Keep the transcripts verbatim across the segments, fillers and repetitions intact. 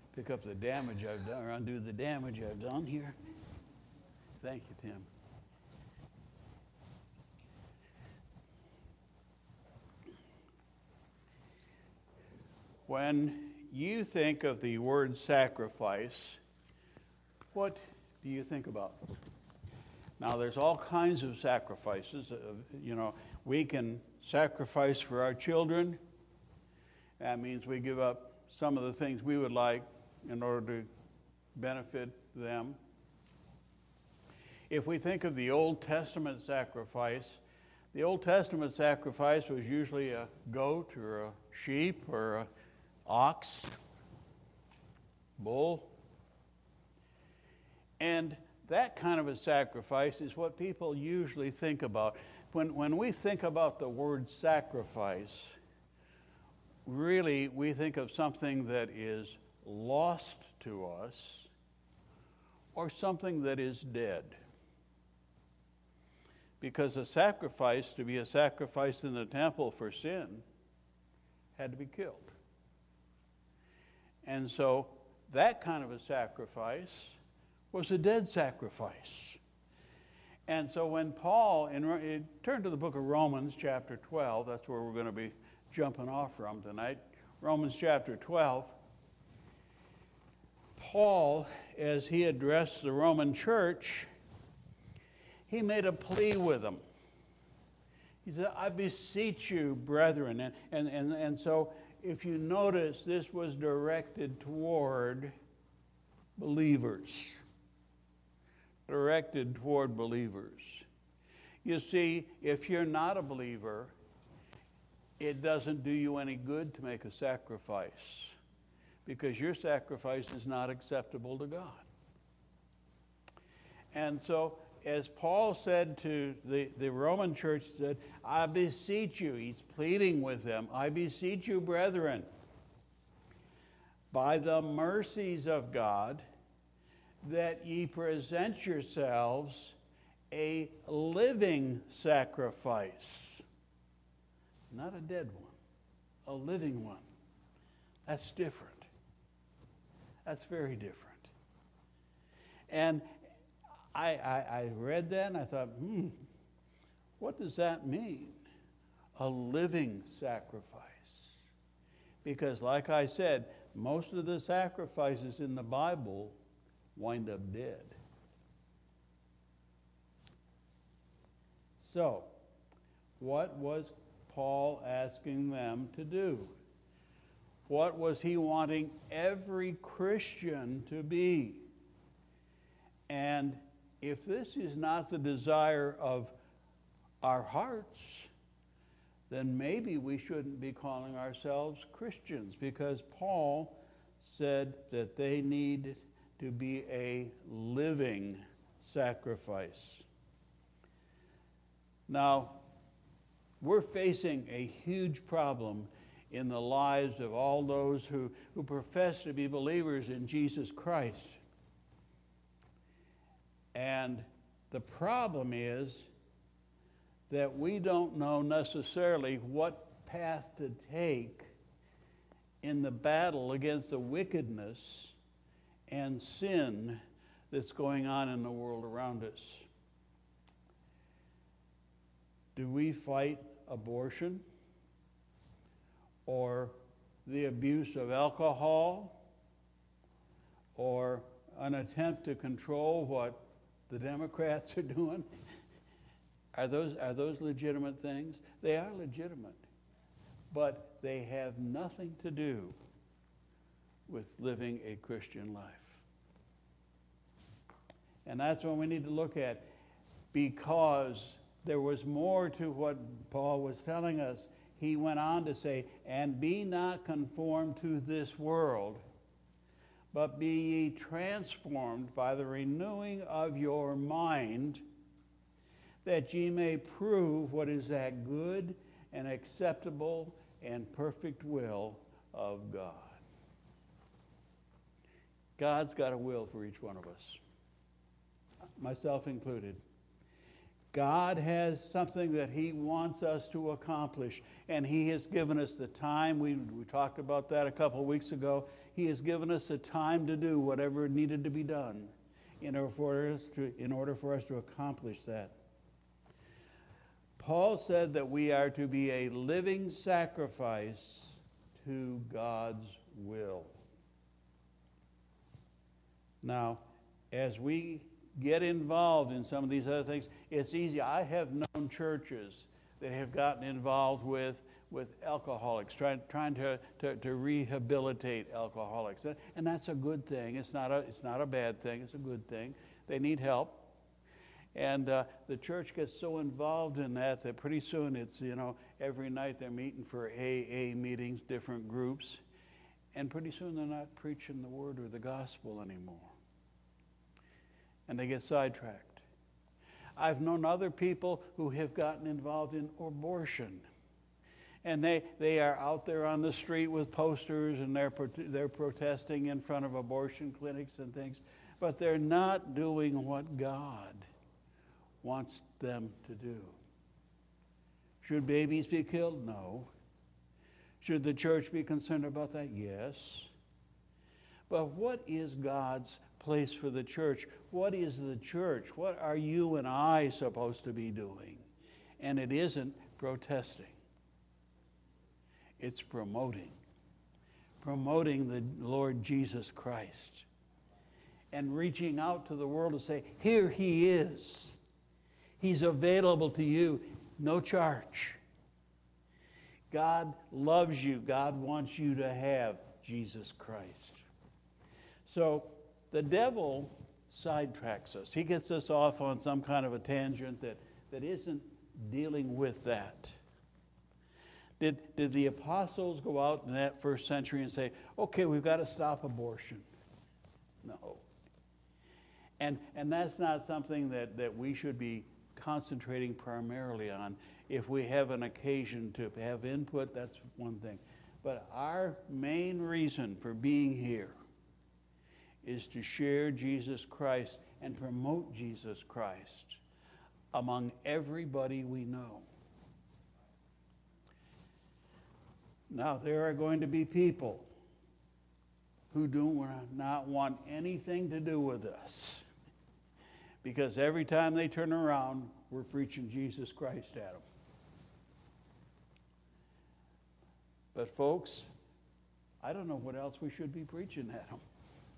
pick up the damage I've done, or undo the damage I've done here. Thank you, Tim. When you think of the word sacrifice, what do you think about? Now, there's all kinds of sacrifices. You know, we can sacrifice for our children. That means we give up some of the things we would like in order to benefit them. If we think of the Old Testament sacrifice, the Old Testament sacrifice was usually a goat or a sheep or a ox, bull. And that kind of a sacrifice is what people usually think about. When, when we think about the word sacrifice, really we think of something that is lost to us or something that is dead. Because a sacrifice, to be a sacrifice in the temple for sin, had to be killed. And so that kind of a sacrifice was a dead sacrifice. And so when Paul, in, turn to the book of Romans chapter twelve, that's where we're going to be jumping off from tonight. Romans chapter twelve. Paul, as he addressed the Roman church, he made a plea with them. He said, I beseech you, brethren. And, and, and, and so if you notice, this was directed toward believers. Directed toward believers. You see, if you're not a believer, it doesn't do you any good to make a sacrifice, because your sacrifice is not acceptable to God. And so, as Paul said to the, the Roman church, he said, I beseech you, he's pleading with them, I beseech you, brethren, by the mercies of God, that ye present yourselves a living sacrifice. Not a dead one, a living one. That's different. That's very different. And I, I, I read that and I thought, hmm, what does that mean? A living sacrifice. Because like I said, most of the sacrifices in the Bible wind up dead. So, what was Paul asking them to do? What was he wanting every Christian to be? And if this is not the desire of our hearts, then maybe we shouldn't be calling ourselves Christians, because Paul said that they need to be a living sacrifice. Now, we're facing a huge problem in the lives of all those who, who profess to be believers in Jesus Christ. And the problem is that we don't know necessarily what path to take in the battle against the wickedness and sin that's going on in the world around us. Do we fight abortion or the abuse of alcohol or an attempt to control what the Democrats are doing? Are those, are those legitimate things? They are legitimate, but they have nothing to do with living a Christian life. And that's what we need to look at, because there was more to what Paul was telling us. He went on to say, and be not conformed to this world, but be ye transformed by the renewing of your mind, that ye may prove what is that good and acceptable and perfect will of God. God's got a will for each one of us, myself included. God has something that he wants us to accomplish, and he has given us the time. We, we talked about that a couple of weeks ago. He has given us the time to do whatever needed to be done in order for us to, in order for us to accomplish that. Paul said that we are to be a living sacrifice to God's will. Now, as we get involved in some of these other things, it's easy. I have known churches that have gotten involved with, with alcoholics, trying, trying to, to, to rehabilitate alcoholics. And that's a good thing. It's not a, it's not a bad thing. It's a good thing. They need help. And uh, the church gets so involved in that that pretty soon it's, you know, every night they're meeting for A A meetings, different groups. And pretty soon they're not preaching the word or the gospel anymore. And they get sidetracked. I've known other people who have gotten involved in abortion. And they, they are out there on the street with posters, and they're, they're protesting in front of abortion clinics and things. But they're not doing what God wants them to do. Should babies be killed? No. Should the church be concerned about that? Yes. But what is God's place for the church? What is the church? What are you and I supposed to be doing? And it isn't protesting. It's promoting. Promoting the Lord Jesus Christ. And reaching out to the world to say, here he is. He's available to you, no charge. God loves you. God wants you to have Jesus Christ. So the devil sidetracks us. He gets us off on some kind of a tangent that, that isn't dealing with that. Did, did the apostles go out in that first century and say, okay, we've got to stop abortion? No. And, and that's not something that, that we should be concentrating primarily on. If we have an occasion to have input, that's one thing. But our main reason for being here is to share Jesus Christ and promote Jesus Christ among everybody we know. Now, there are going to be people who do not want anything to do with us, because every time they turn around, we're preaching Jesus Christ at them. But folks, I don't know what else we should be preaching at them.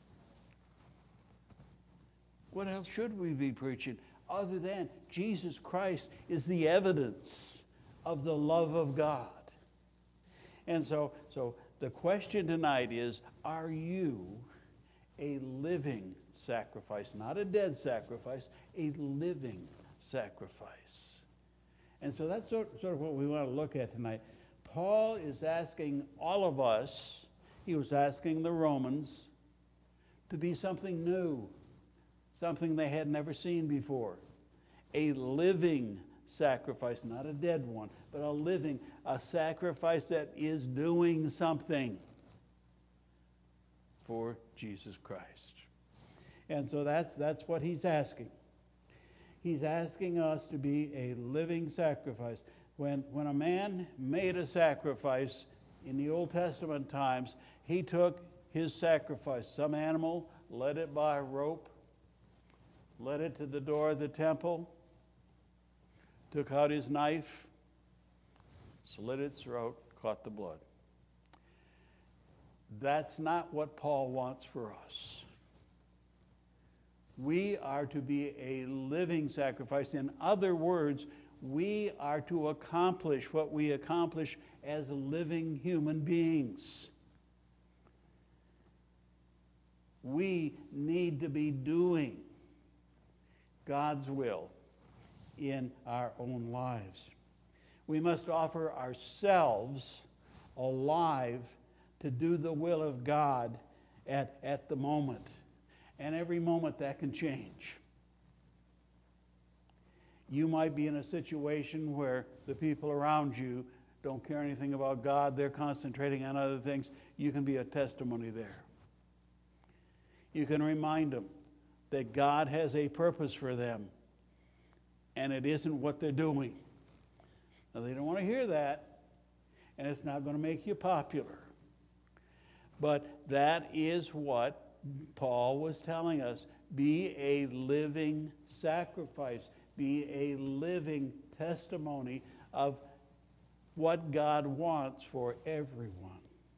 What else should we be preaching other than Jesus Christ is the evidence of the love of God? And so, so the question tonight is, are you a living sacrifice, not a dead sacrifice, a living sacrifice? And so that's sort, sort of what we want to look at tonight. Paul is asking all of us, he was asking the Romans, to be something new, something they had never seen before. A living sacrifice, not a dead one, but a living, a sacrifice that is doing something for Jesus Christ. And so that's, that's what he's asking. He's asking us to be a living sacrifice. When, when a man made a sacrifice in the Old Testament times, he took his sacrifice, some animal, led it by a rope, led it to the door of the temple, took out his knife, slit its throat, caught the blood. That's not what Paul wants for us. We are to be a living sacrifice. In other words, we are to accomplish what we accomplish as living human beings. We need to be doing God's will in our own lives. We must offer ourselves alive to do the will of God at, at the moment. And every moment that can change. You might be in a situation where the people around you don't care anything about God. They're concentrating on other things. You can be a testimony there. You can remind them that God has a purpose for them. and it isn't what they're doing. Now, they don't want to hear that, and it's not going to make you popular. But that is what Paul was telling us. Be a living sacrifice. Be a living testimony of what God wants for everyone.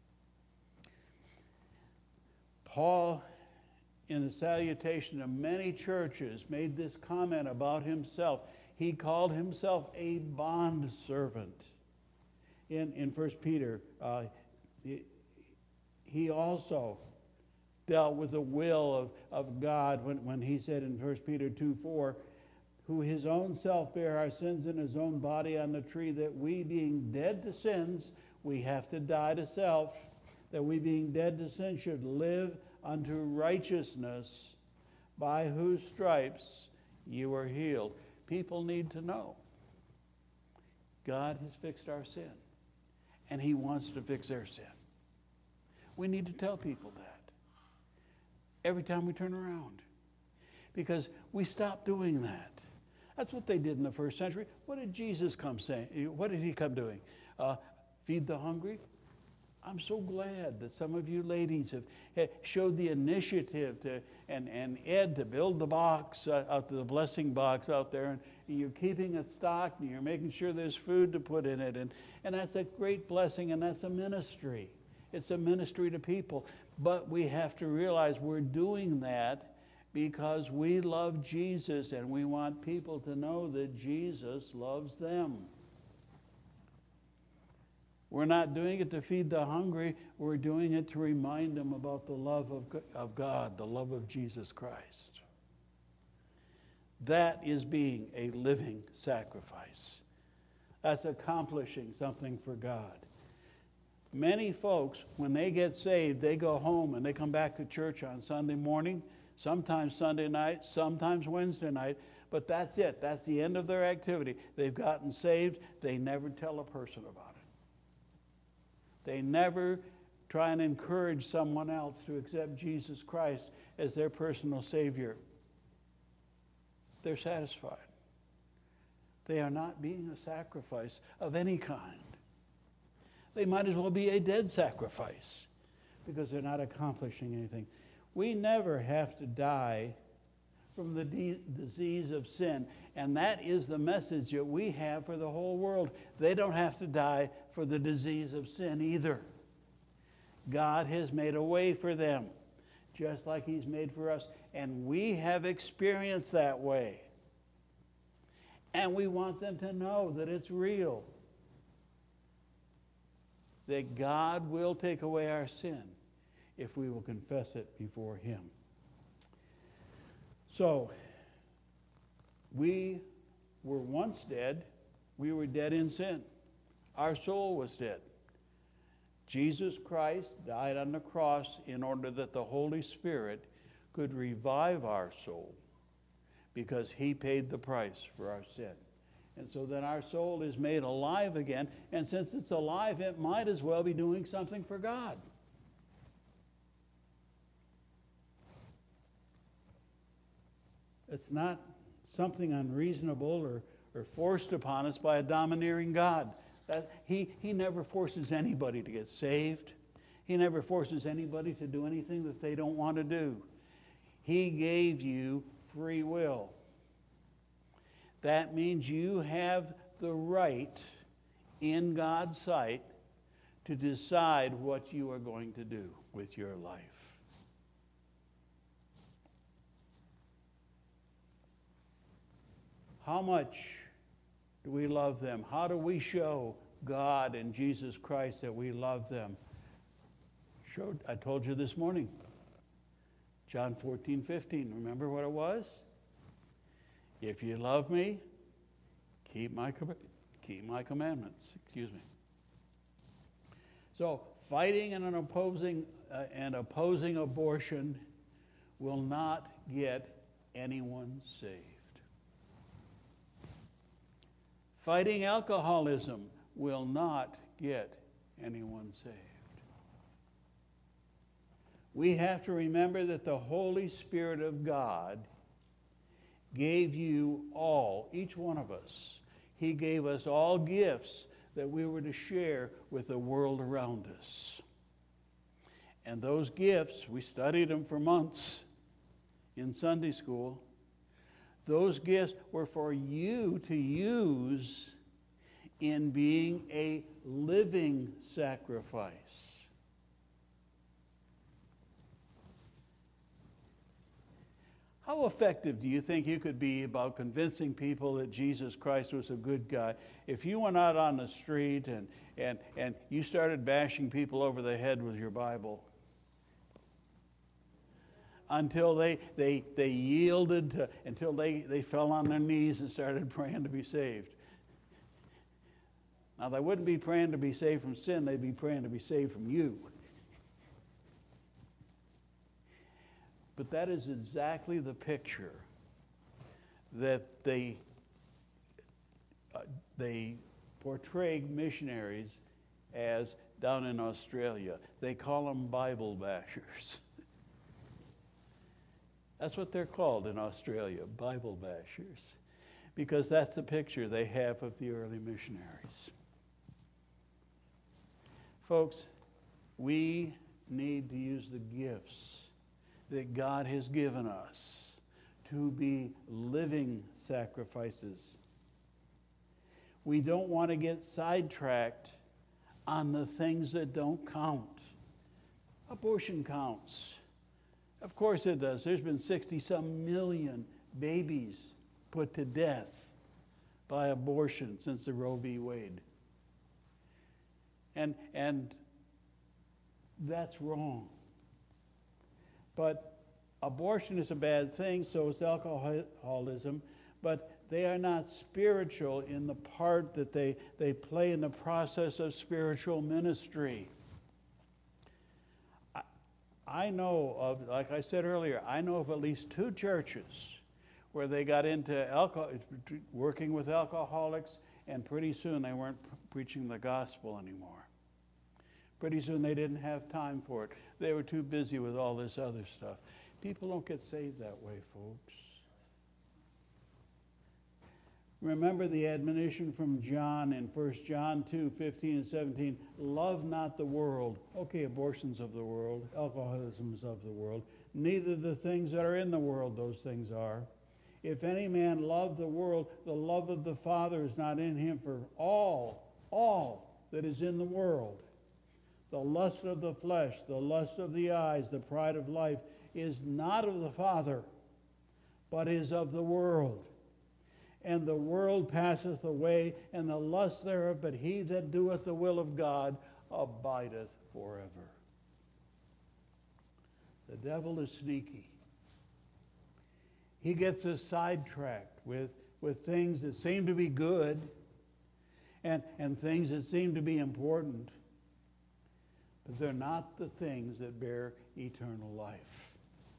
Paul, in the salutation of many churches, made this comment about himself. He called himself a bondservant. In, in First Peter, uh, he, he also dealt with the will of, of God when, when he said in First Peter two four, who his own self bare our sins in his own body on the tree, that we being dead to sins, we have to die to self, that we being dead to sin should live unto righteousness, by whose stripes you are healed. People need to know God has fixed our sin, and he wants to fix their sin. We need to tell people that every time we turn around, because we stop doing that. That's what they did in the first century. What did Jesus come saying? What did he come doing? Uh, feed the hungry? I'm so glad that some of you ladies have, have showed the initiative to, and, and Ed to build the box, uh, out to the blessing box out there, and you're keeping it stocked, and you're making sure there's food to put in it, and, and that's a great blessing, and that's a ministry. It's a ministry to people. But we have to realize we're doing that because we love Jesus, and we want people to know that Jesus loves them. We're not doing it to feed the hungry. We're doing it to remind them about the love of, of God, the love of Jesus Christ. That is being a living sacrifice. That's accomplishing something for God. Many folks, when they get saved, they go home and they come back to church on Sunday morning, sometimes Sunday night, sometimes Wednesday night, but that's it. That's the end of their activity. They've gotten saved. They never tell a person about it. They never try and encourage someone else to accept Jesus Christ as their personal Savior. They're satisfied. They are not being a sacrifice of any kind. They might as well be a dead sacrifice because they're not accomplishing anything. We never have to die from the de- disease of sin. And that is the message that we have for the whole world. They don't have to die for the disease of sin either. God has made a way for them, just like he's made for us. And we have experienced that way. And we want them to know that it's real. That God will take away our sin if we will confess it before him. So, we were once dead. We were dead in sin. Our soul was dead. Jesus Christ died on the cross in order that the Holy Spirit could revive our soul, because he paid the price for our sin. And so then our soul is made alive again. And since it's alive, it might as well be doing something for God. It's not something unreasonable or, or forced upon us by a domineering God. That he, he never forces anybody to get saved. He never forces anybody to do anything that they don't want to do. He gave you free will. That means you have the right in God's sight to decide what you are going to do with your life. How much do we love them? How do we show God and Jesus Christ that we love them? Showed, I told you this morning, John fourteen fifteen. Remember what it was? If you love me, keep my, keep my commandments. Excuse me. So fighting and opposing uh, and opposing abortion will not get anyone saved. Fighting alcoholism will not get anyone saved. We have to remember that the Holy Spirit of God gave you all, each one of us, he gave us all gifts that we were to share with the world around us. And those gifts, we studied them for months in Sunday school. Those gifts were for you to use in being a living sacrifice. How effective do you think you could be about convincing people that Jesus Christ was a good guy if you went out on the street and, and, and you started bashing people over the head with your Bible until they, they, they yielded, to, until they, they fell on their knees and started praying to be saved? Now, they wouldn't be praying to be saved from sin, they'd be praying to be saved from you. But that is exactly the picture that they, uh, they portray missionaries as down in Australia. They call them Bible bashers. That's what they're called in Australia, Bible bashers, because that's the picture they have of the early missionaries. Folks, we need to use the gifts that God has given us to be living sacrifices. We don't want to get sidetracked on the things that don't count. Abortion counts. Of course it does. There's been sixty-some million babies put to death by abortion since the Roe v. Wade. And, and that's wrong. But abortion is a bad thing, so is alcoholism, but they are not spiritual in the part that they, they play in the process of spiritual ministry. I, I know of, like I said earlier, I know of at least two churches where they got into alcohol, working with alcoholics, and pretty soon they weren't preaching the gospel anymore. Pretty soon they didn't have time for it. They were too busy with all this other stuff. People don't get saved that way, folks. Remember the admonition from John in First John two, fifteen and seventeen. Love not the world. Okay, abortion's of the world. Alcoholism's of the world. Neither the things that are in the world, those things are. If any man love the world, the love of the Father is not in him, for all, all that is in the world, the lust of the flesh, the lust of the eyes, the pride of life, is not of the Father, but is of the world. And the world passeth away, and the lust thereof, but he that doeth the will of God abideth forever. The devil is sneaky. He gets us sidetracked with, with things that seem to be good and, and things that seem to be important. But they're not the things that bear eternal life.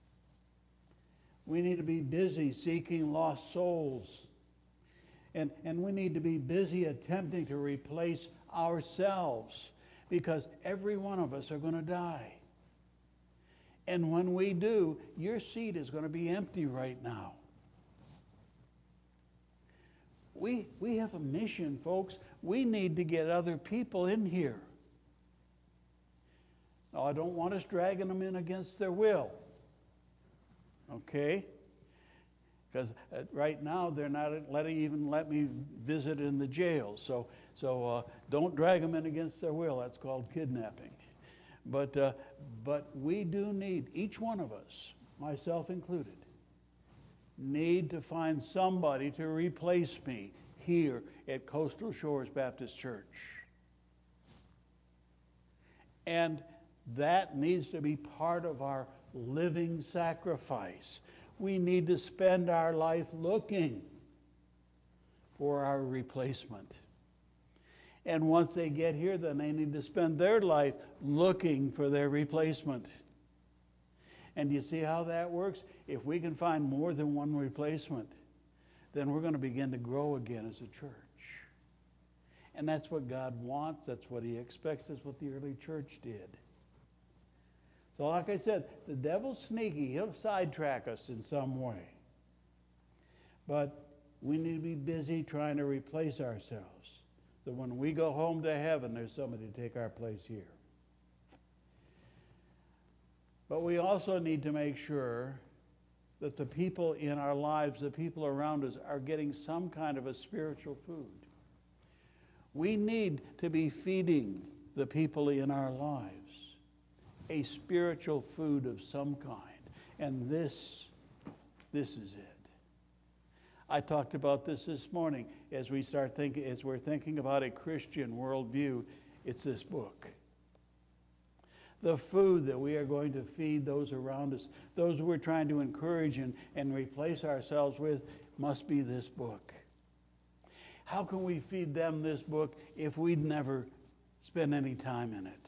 We need to be busy seeking lost souls. And, and we need to be busy attempting to replace ourselves, because every one of us are going to die. And when we do, your seat is going to be empty right now. We, we have a mission, folks. We need to get other people in here. Now, I don't want us dragging them in against their will. Okay? Because right now they're not letting even let me visit in the jail. So, so uh, don't drag them in against their will. That's called kidnapping. But, uh, but we do need, each one of us, myself included, need to find somebody to replace me here at Coastal Shores Baptist Church. And that needs to be part of our living sacrifice. We need to spend our life looking for our replacement. And once they get here, then they need to spend their life looking for their replacement. And you see how that works? If we can find more than one replacement, then we're going to begin to grow again as a church. And that's what God wants. That's what he expects. That's what the early church did. So like I said, the devil's sneaky. He'll sidetrack us in some way. But we need to be busy trying to replace ourselves. So when we go home to heaven, there's somebody to take our place here. But we also need to make sure that the people in our lives, the people around us, are getting some kind of a spiritual food. We need to be feeding the people in our lives a spiritual food of some kind. And this, this is it. I talked about this this morning as we start thinking, as we're thinking about a Christian worldview. It's this book. The food that we are going to feed those around us, those we're trying to encourage and, and replace ourselves with, must be this book. How can we feed them this book if we'd never spend any time in it?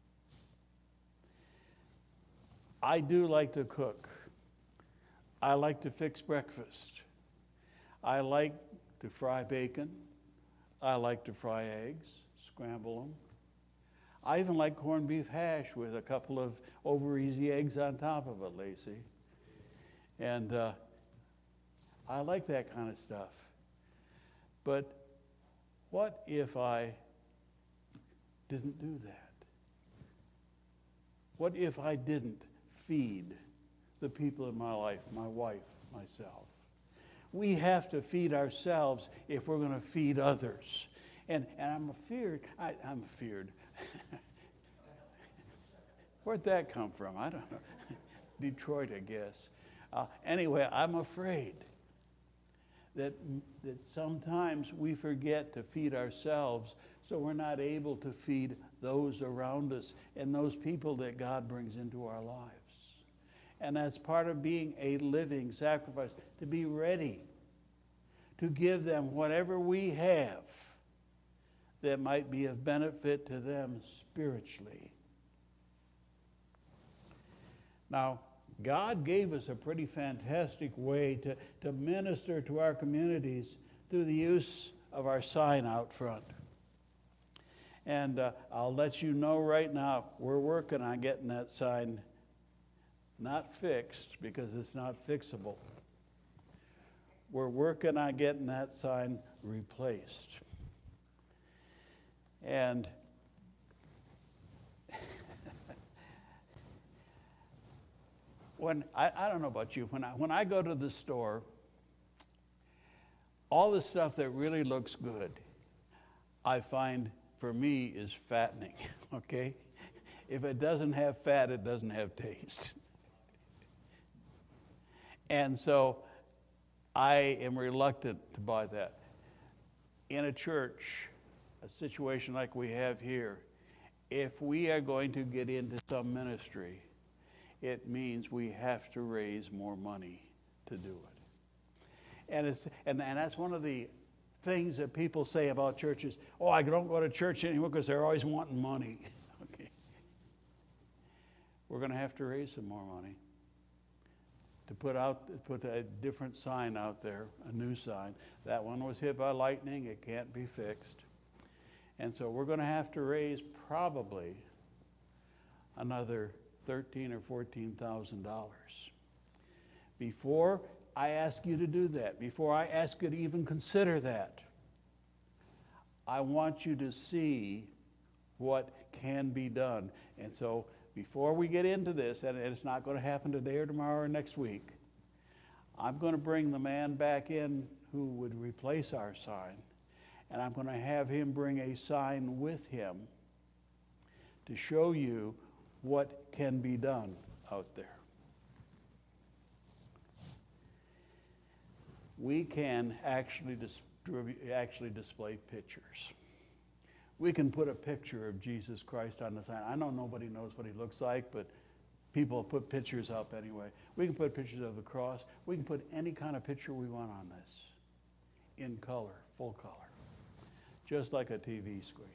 I do like to cook. I like to fix breakfast. I like to fry bacon. I like to fry eggs, scramble them. I even like corned beef hash with a couple of over-easy eggs on top of it, Lacey. And uh, I like that kind of stuff. But what if I didn't do that? What if I didn't feed the people in my life, my wife, myself? We have to feed ourselves if we're going to feed others. And, and I'm afeared, I, I'm afeared. Where'd that come from? I don't know. Detroit, I guess. Uh, anyway, I'm afraid that, that sometimes we forget to feed ourselves, so we're not able to feed those around us and those people that God brings into our lives. And that's part of being a living sacrifice, to be ready to give them whatever we have that might be of benefit to them spiritually. Now, God gave us a pretty fantastic way to, to minister to our communities through the use of our sign out front. And uh, I'll let you know right now, we're working on getting that sign not fixed because it's not fixable. We're working on getting that sign replaced. And when I, I don't know about you, when I, when I go to the store, all the stuff that really looks good, I find for me is fattening, okay? If it doesn't have fat, it doesn't have taste. And so I am reluctant to buy that. In a church, a situation like we have here, if we are going to get into some ministry, it means we have to raise more money to do it. And it's and, and that's one of the things that people say about churches. Oh, I don't go to church anymore because they're always wanting money. Okay. We're going to have to raise some more money to put out put a different sign out there, a new sign. That one was hit by lightning. It can't be fixed. And so we're going to have to raise probably another thirteen or fourteen thousand dollars. Before I ask you to do that, before I ask you to even consider that, I want you to see what can be done. And so before we get into this, and it's not going to happen today or tomorrow or next week, I'm going to bring the man back in who would replace our sign, and I'm going to have him bring a sign with him to show you what can be done out there. We can actually distribute, actually display pictures. We can put a picture of Jesus Christ on the sign. I know nobody knows what he looks like, but people put pictures up anyway. We can put pictures of the cross. We can put any kind of picture we want on this in color, full color, just like a T V screen.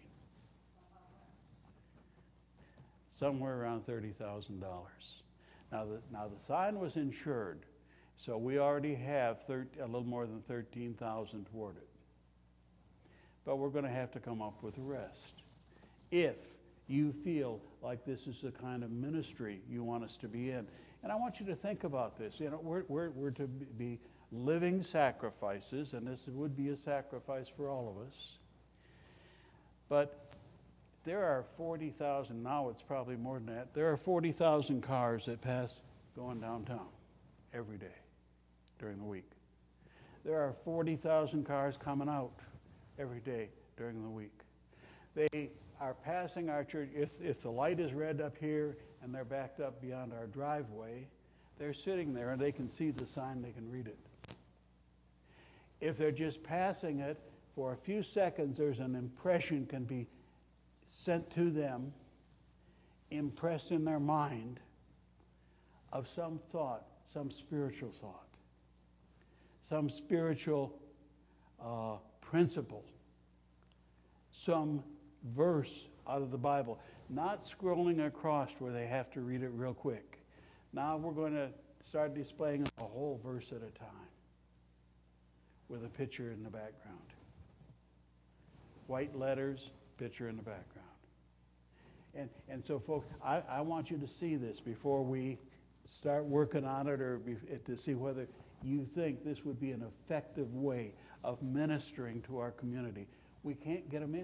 Somewhere around thirty thousand dollars. Now the, now the sign was insured, so we already have thirty, a little more than thirteen thousand dollars toward it. But we're going to have to come up with the rest. If you feel like this is the kind of ministry you want us to be in. And I want you to think about this. You know, we're, we're, we're to be living sacrifices, and this would be a sacrifice for all of us. But there are forty thousand, now it's probably more than that, there are forty thousand cars that pass going downtown every day during the week. There are forty thousand cars coming out every day during the week. They are passing our church. If, if the light is red up here and they're backed up beyond our driveway, they're sitting there and they can see the sign, they can read it. If they're just passing it for a few seconds, there's an impression can be sent to them, impressed in their mind of some thought, some spiritual thought, some spiritual uh, principle, some verse out of the Bible, not scrolling across where they have to read it real quick. Now we're going to start displaying a whole verse at a time with a picture in the background. White letters, picture in the background. And, and so, folks, I, I want you to see this before we start working on it, or be, to see whether you think this would be an effective way of ministering to our community. We can't get them in.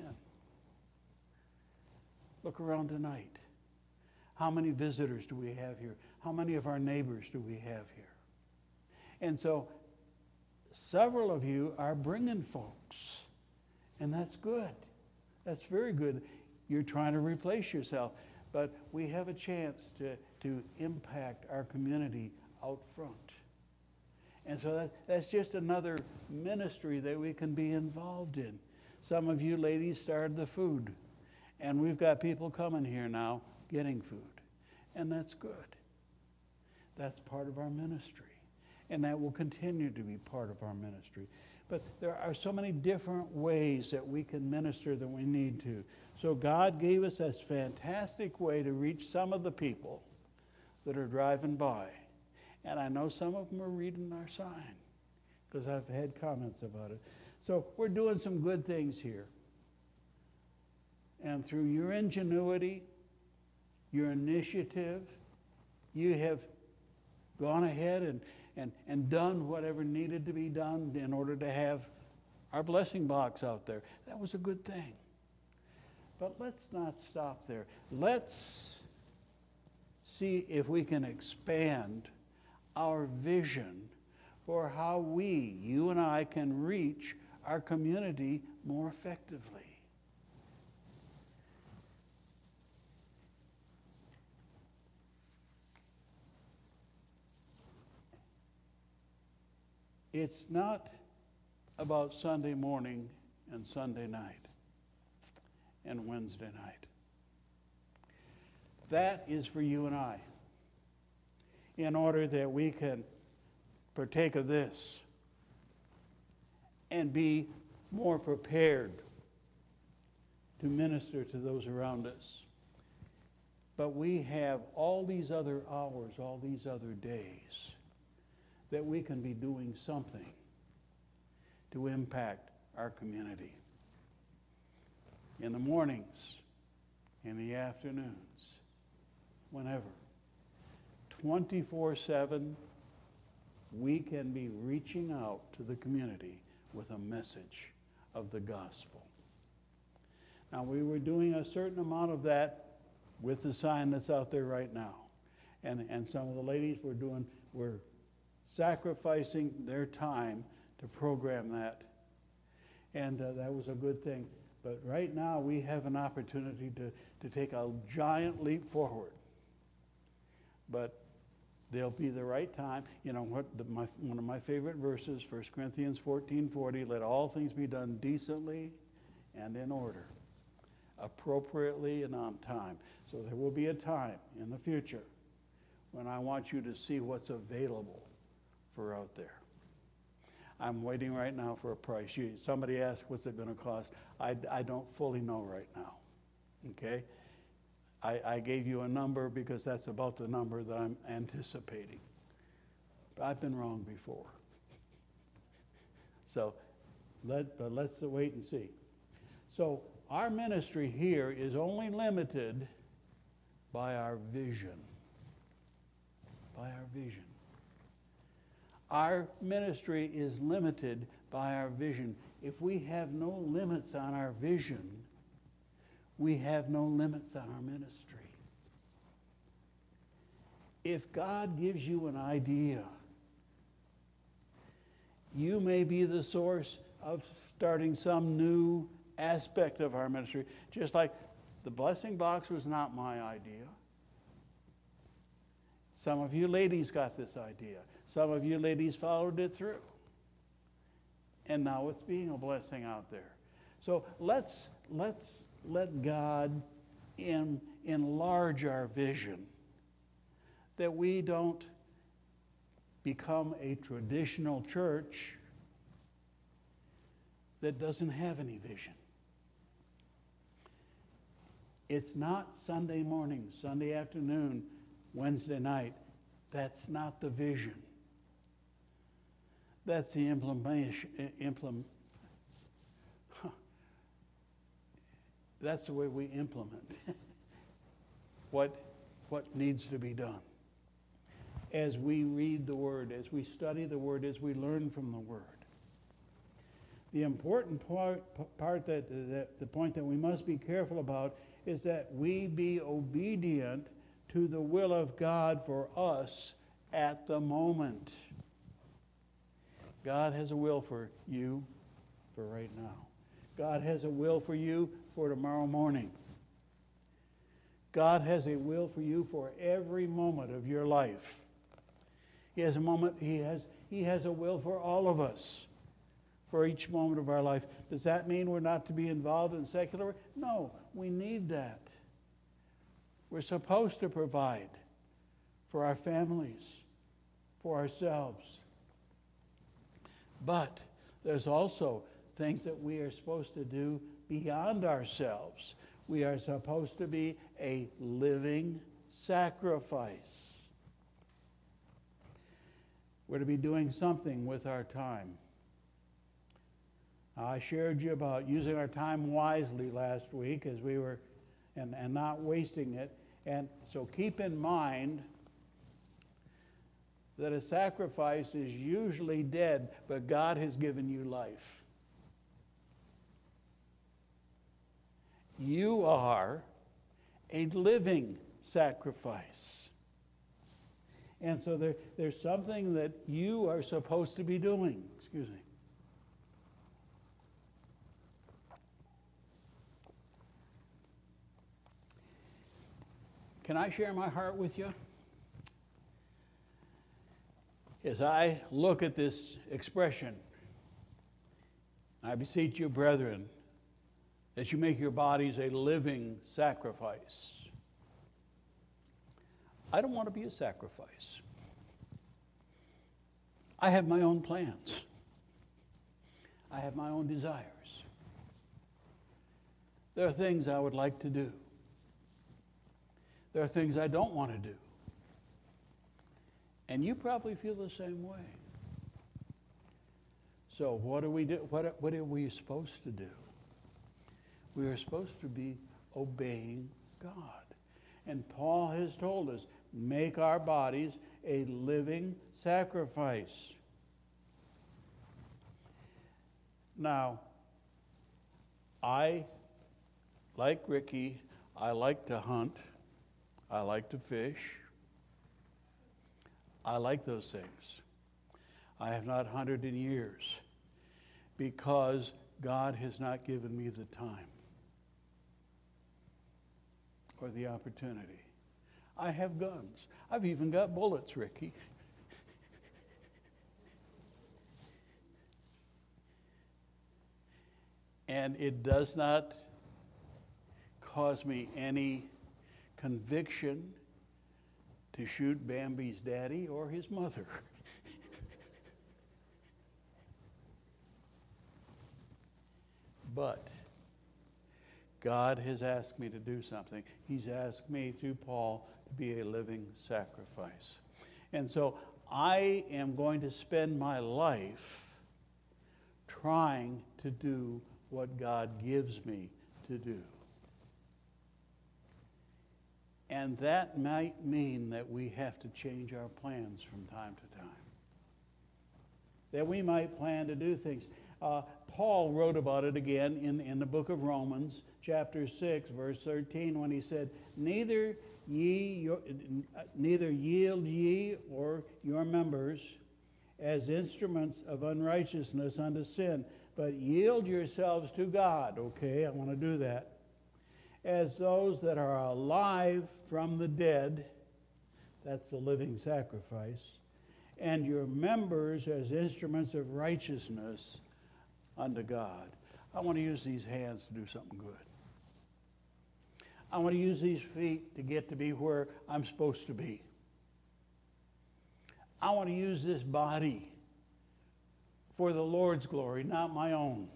Look around tonight. How many visitors do we have here? How many of our neighbors do we have here? And so several of you are bringing folks, and that's good. That's very good. You're trying to replace yourself, but we have a chance to, to impact our community out front. And so that, that's just another ministry that we can be involved in. Some of you ladies started the food, and we've got people coming here now getting food, and that's good. That's part of our ministry, and that will continue to be part of our ministry. But there are so many different ways that we can minister that we need to. So God gave us this fantastic way to reach some of the people that are driving by. And I know some of them are reading our sign because I've had comments about it. So we're doing some good things here. And through your ingenuity, your initiative, you have gone ahead and, and, and done whatever needed to be done in order to have our blessing box out there. That was a good thing. But let's not stop there. Let's see if we can expand our vision for how we, you and I, can reach our community more effectively. It's not about Sunday morning and Sunday night and Wednesday night. That is for you and I, in order that we can partake of this and be more prepared to minister to those around us. But we have all these other hours, all these other days, that we can be doing something to impact our community. In the mornings, in the afternoons, whenever. twenty-four seven, we can be reaching out to the community with a message of the gospel. Now, we were doing a certain amount of that with the sign that's out there right now. And, and some of the ladies were doing, were sacrificing their time to program that. And uh, that was a good thing. But right now we have an opportunity to, to take a giant leap forward. But there'll be the right time. You know, what the, my, one of my favorite verses, First Corinthians fourteen forty, let all things be done decently and in order, appropriately and on time. So there will be a time in the future when I want you to see what's available for out there. I'm waiting right now for a price. You, somebody asked, what's it going to cost? I, I don't fully know right now, okay? I, I gave you a number because that's about the number that I'm anticipating. I've been wrong before. So let, but let's wait and see. So our ministry here is only limited by our vision. By our vision. Our ministry is limited by our vision. If we have no limits on our vision, we have no limits on our ministry. If God gives you an idea, you may be the source of starting some new aspect of our ministry. Just like the blessing box was not my idea. Some of you ladies got this idea. Some of you ladies followed it through. And now it's being a blessing out there. So let's, let's let God in, enlarge our vision, that we don't become a traditional church that doesn't have any vision. It's not Sunday morning, Sunday afternoon, Wednesday night. That's not the vision. That's the implementation. Implement, huh. That's the way we implement what, what needs to be done. As we read the Word, as we study the Word, as we learn from the Word. The important part, part that, that the point that we must be careful about is that we be obedient to the will of God for us at the moment. God has a will for you for right now. God has a will for you for tomorrow morning. God has a will for you for every moment of your life. He has a moment, he has, he has a will for all of us for each moment of our life. Does that mean we're not to be involved in secular? No, we need that. We're supposed to provide for our families, for ourselves. But there's also things that we are supposed to do beyond ourselves. We are supposed to be a living sacrifice. We're to be doing something with our time. I shared you about using our time wisely last week as we were, and, and not wasting it. And so keep in mind that a sacrifice is usually dead, but God has given you life. You are a living sacrifice. And so there, there's something that you are supposed to be doing. Excuse me. Can I share my heart with you? As I look at this expression, I beseech you, brethren, that you make your bodies a living sacrifice. I don't want to be a sacrifice. I have my own plans. I have my own desires. There are things I would like to do. There are things I don't want to do. And you probably feel the same way. So what do we do? What, what are we supposed to do? We are supposed to be obeying God. And Paul has told us, make our bodies a living sacrifice. Now, I, like Ricky, I like to hunt. I like to fish. I like those things. I have not hunted in years because God has not given me the time or the opportunity. I have guns. I've even got bullets, Ricky. And it does not cause me any conviction to shoot Bambi's daddy or his mother. But God has asked me to do something. He's asked me through Paul to be a living sacrifice. And so I am going to spend my life trying to do what God gives me to do. And that might mean that we have to change our plans from time to time. that we might plan to do things. Uh, Paul wrote about it again in, in the book of Romans, chapter six, verse thirteen, when he said, Neither ye, your, neither yield ye or your members as instruments of unrighteousness unto sin, but yield yourselves to God. Okay, I want to do that. As those that are alive from the dead, that's the living sacrifice, and your members as instruments of righteousness unto God. I want to use these hands to do something good. I want to use these feet to get to be where I'm supposed to be. I want to use this body for the Lord's glory, not my own.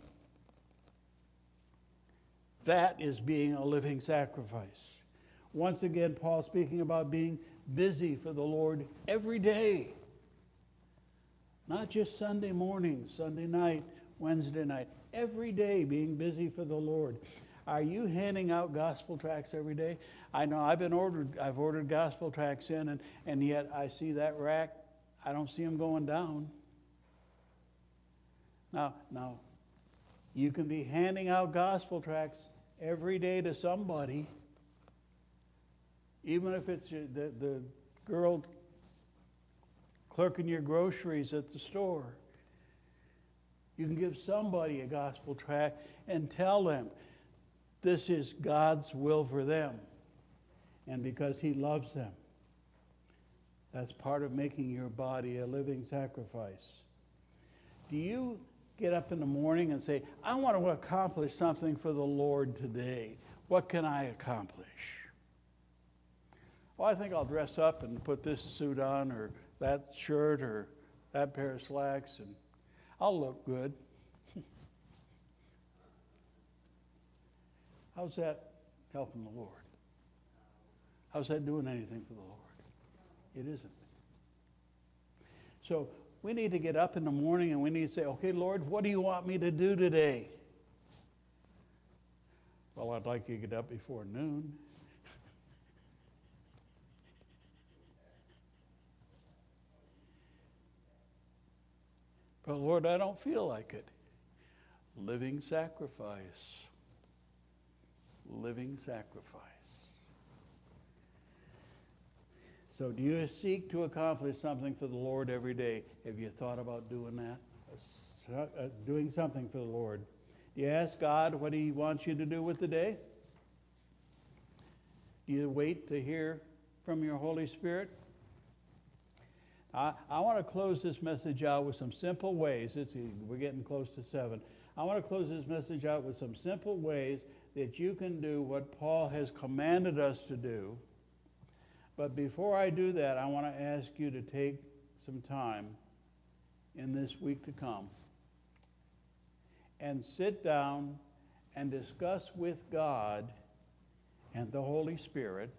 That is being a living sacrifice. Once again, Paul speaking about being busy for the Lord every day. Not just Sunday morning, Sunday night, Wednesday night. Every day being busy for the Lord. Are you handing out gospel tracts every day? I know I've been ordered, I've ordered gospel tracts in, and, and yet I see that rack. I don't see them going down. Now, now, you can be handing out gospel tracts every day to somebody, even if it's the, the girl clerking your groceries at the store. You can give somebody a gospel tract and tell them this is God's will for them, and because He loves them. That's part of making your body a living sacrifice. Do you get up in the morning and say, I want to accomplish something for the Lord today? What can I accomplish? Well, I think I'll dress up and put this suit on or that shirt or that pair of slacks, and I'll look good. How's that helping the Lord? How's that doing anything for the Lord? It isn't. So we need to get up in the morning and we need to say, okay, Lord, what do you want me to do today? Well, I'd like you to get up before noon. But Lord, I don't feel like it. Living sacrifice. Living sacrifice. So do you seek to accomplish something for the Lord every day? Have you thought about doing that? Uh, doing something for the Lord. Do you ask God what He wants you to do with the day? Do you wait to hear from your Holy Spirit? I, I want to close this message out with some simple ways. It's, we're getting close to seven. I want to close this message out with some simple ways that you can do what Paul has commanded us to do. But before I do that, I want to ask you to take some time in this week to come and sit down and discuss with God and the Holy Spirit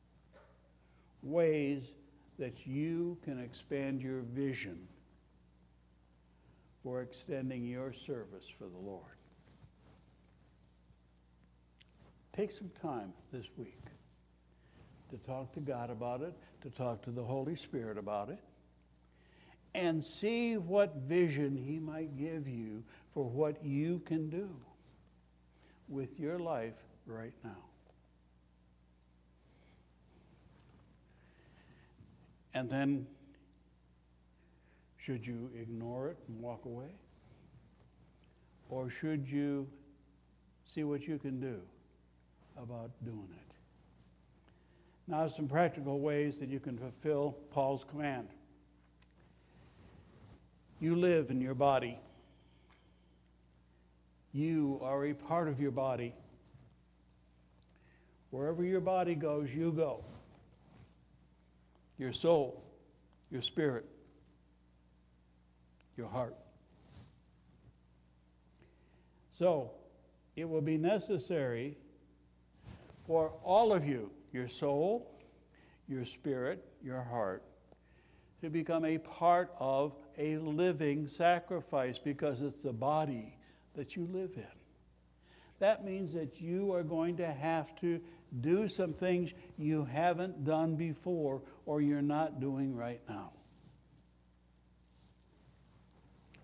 ways that you can expand your vision for extending your service for the Lord. Take some time this week to talk to God about it, to talk to the Holy Spirit about it, and see what vision He might give you for what you can do with your life right now. And then, should you ignore it and walk away? Or should you see what you can do about doing it? Now, some practical ways that you can fulfill Paul's command. You live in your body. You are a part of your body. Wherever your body goes, you go. Your soul, your spirit, your heart. So, it will be necessary for all of you, your soul, your spirit, your heart, to become a part of a living sacrifice, because it's the body that you live in. That means that you are going to have to do some things you haven't done before or you're not doing right now.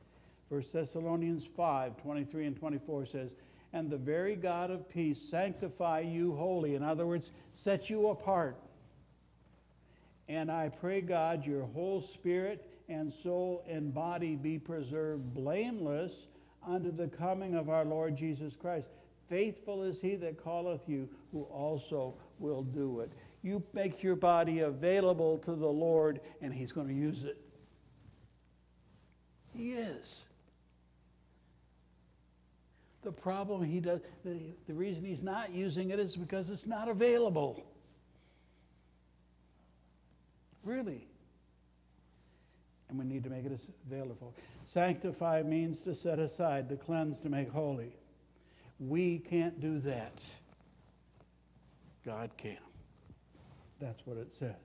First Thessalonians five, twenty-three and twenty-four says, and the very God of peace sanctify you wholly. In other words, set you apart. And I pray God your whole spirit and soul and body be preserved blameless unto the coming of our Lord Jesus Christ. Faithful is he that calleth you, who also will do it. You make your body available to the Lord, and he's going to use it. He is. The problem he does, the, the reason he's not using it is because it's not available. Really. And we need to make it available. Sanctify means to set aside, to cleanse, to make holy. We can't do that. God can. That's what it says.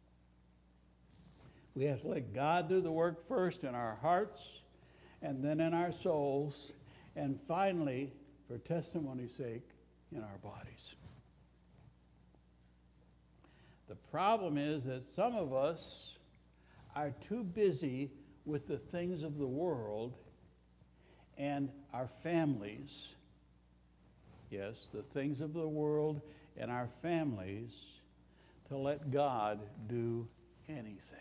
We have to let God do the work first in our hearts, and then in our souls, and finally, for testimony's sake, in our bodies. The problem is that some of us are too busy with the things of the world and our families. Yes, the things of the world and our families, to let God do anything.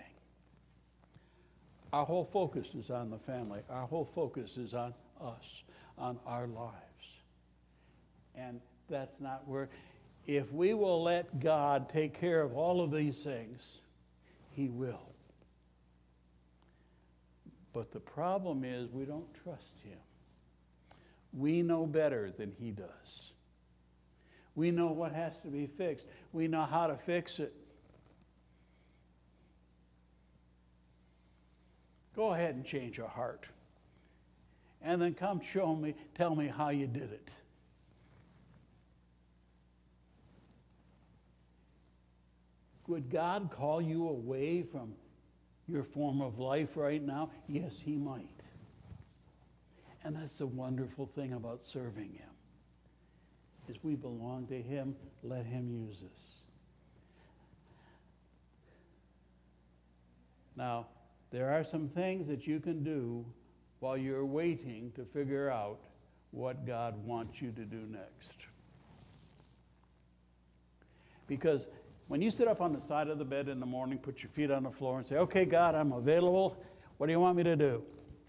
Our whole focus is on the family. Our whole focus is on us, on our lives. And that's not where, if we will let God take care of all of these things, he will. But the problem is we don't trust him. We know better than he does. We know what has to be fixed. We know how to fix it. Go ahead and change your heart. And then come show me, tell me how you did it. Would God call you away from your form of life right now? Yes, he might. And that's the wonderful thing about serving him, is we belong to him. Let him use us. Now, there are some things that you can do while you're waiting to figure out what God wants you to do next. Because when you sit up on the side of the bed in the morning, put your feet on the floor and say, okay, God, I'm available. What do you want me to do?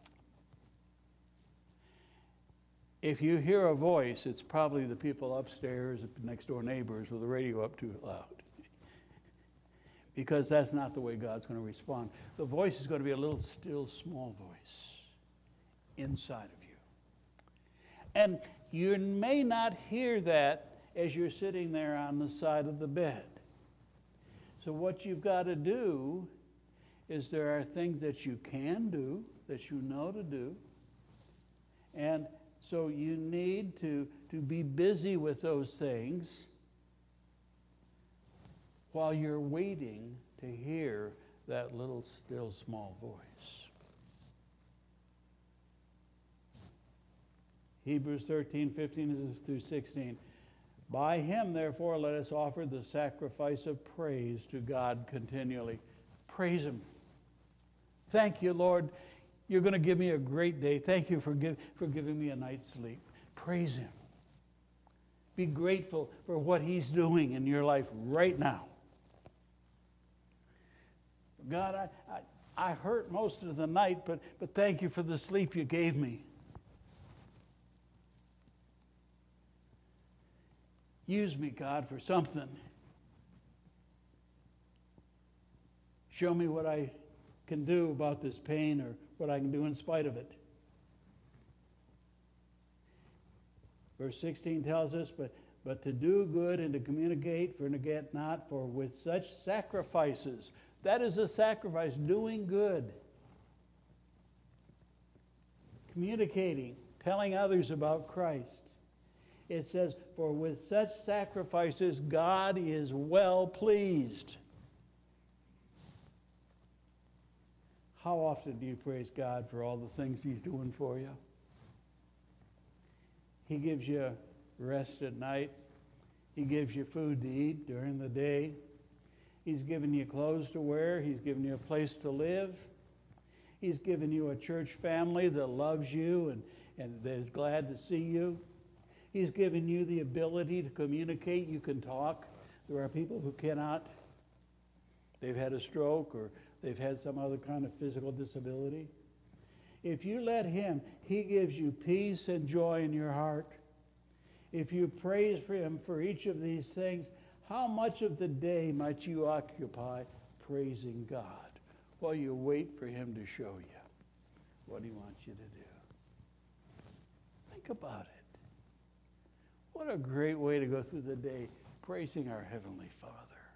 If you hear a voice, it's probably the people upstairs, next door neighbors with the radio up too loud. Because that's not the way God's going to respond. The voice is going to be a little still, small voice inside of you. And you may not hear that as you're sitting there on the side of the bed. So what you've got to do is there are things that you can do, that you know to do, and so you need to, to be busy with those things while you're waiting to hear that little still small voice. Hebrews thirteen, fifteen through sixteen. By him, therefore, let us offer the sacrifice of praise to God continually. Praise him. Thank you, Lord. You're going to give me a great day. Thank you for, give, for giving me a night's sleep. Praise him. Be grateful for what he's doing in your life right now. God, I, I, I hurt most of the night, but, but thank you for the sleep you gave me. Use me, God, for something. Show me what I can do about this pain, or what I can do in spite of it. Verse sixteen tells us, but, but to do good and to communicate, forget not, for with such sacrifices, that is a sacrifice, doing good. Communicating, telling others about Christ. It says, for with such sacrifices, God is well pleased. How often do you praise God for all the things he's doing for you? He gives you rest at night. He gives you food to eat during the day. He's given you clothes to wear. He's given you a place to live. He's given you a church family that loves you and, and that is glad to see you. He's given you the ability to communicate. You can talk. There are people who cannot. They've had a stroke or they've had some other kind of physical disability. If you let him, he gives you peace and joy in your heart. If you praise for him for each of these things, how much of the day might you occupy praising God while you wait for him to show you what he wants you to do? Think about it. What a great way to go through the day, praising our Heavenly Father.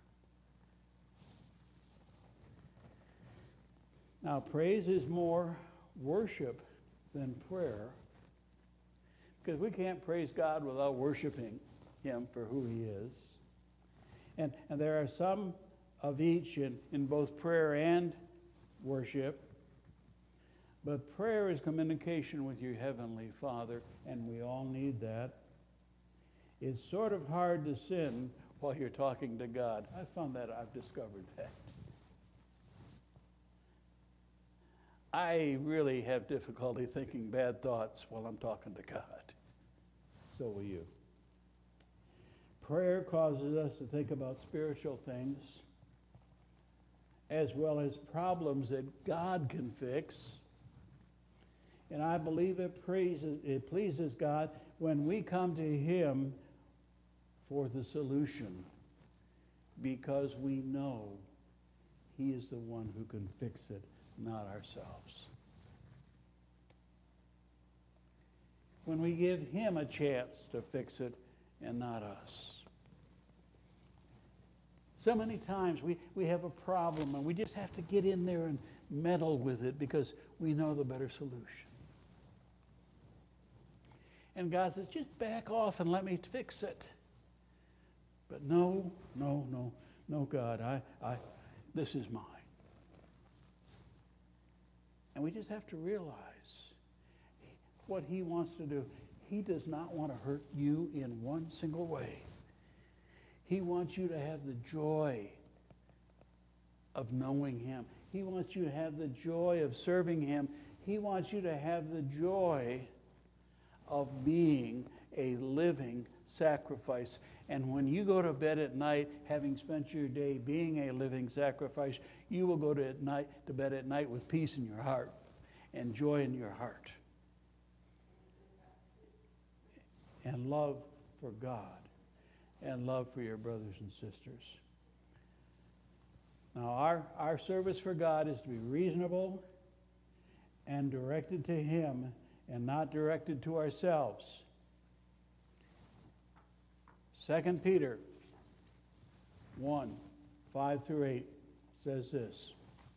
Now, praise is more worship than prayer, because we can't praise God without worshiping him for who he is. And, and there are some of each in, in both prayer and worship. But prayer is communication with your Heavenly Father, and we all need that. It's sort of hard to sin while you're talking to God. I found that, I've discovered that. I really have difficulty thinking bad thoughts while I'm talking to God. So will you. Prayer causes us to think about spiritual things as well as problems that God can fix. And I believe it praises, it pleases God when we come to him for the solution, because we know he is the one who can fix it, not ourselves. When we give him a chance to fix it and not us. So many times we, we have a problem and we just have to get in there and meddle with it because we know the better solution. And God says, just back off and let me fix it. But no, no, no, no, God, I, I, this is mine. And we just have to realize what he wants to do. He does not want to hurt you in one single way. He wants you to have the joy of knowing him. He wants you to have the joy of serving him. He wants you to have the joy of being a living sacrifice. And when you go to bed at night, having spent your day being a living sacrifice, you will go to, at night, to bed at night with peace in your heart and joy in your heart and love for God and love for your brothers and sisters. Now, our, our service for God is to be reasonable and directed to him and not directed to ourselves. Second Peter one, five through eight says this.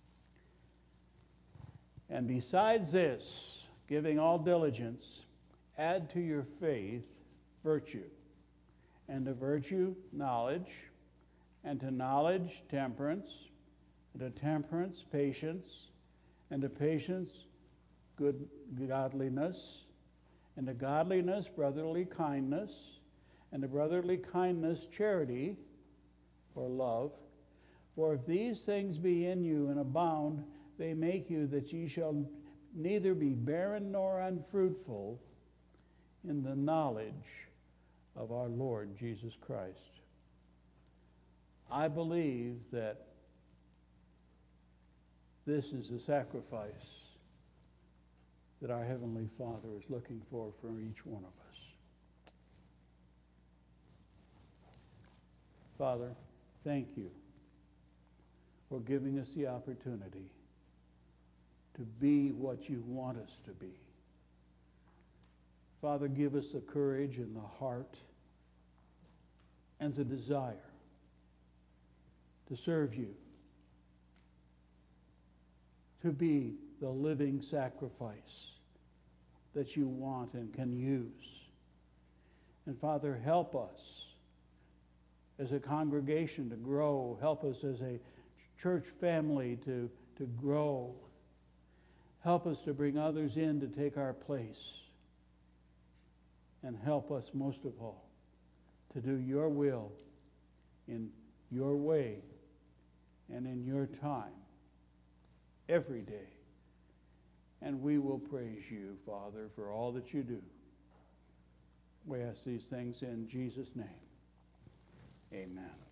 And besides this, giving all diligence, add to your faith virtue, and to virtue knowledge, and to knowledge temperance, and to temperance patience, and to patience good godliness, and to godliness brotherly kindness, and to brotherly kindness charity, or love. For if these things be in you and abound, they make you that ye shall neither be barren nor unfruitful in the knowledge of our Lord Jesus Christ. I believe that this is a sacrifice that our Heavenly Father is looking for for each one of us. Father, thank you for giving us the opportunity to be what you want us to be. Father, give us the courage and the heart and the desire to serve you, to be the living sacrifice that you want and can use. And Father, help us as a congregation to grow. Help us as a church family to, to grow. Help us to bring others in to take our place. And help us most of all to do your will in your way and in your time every day And we will praise you, Father, for all that you do. We ask these things in Jesus' name. Amen.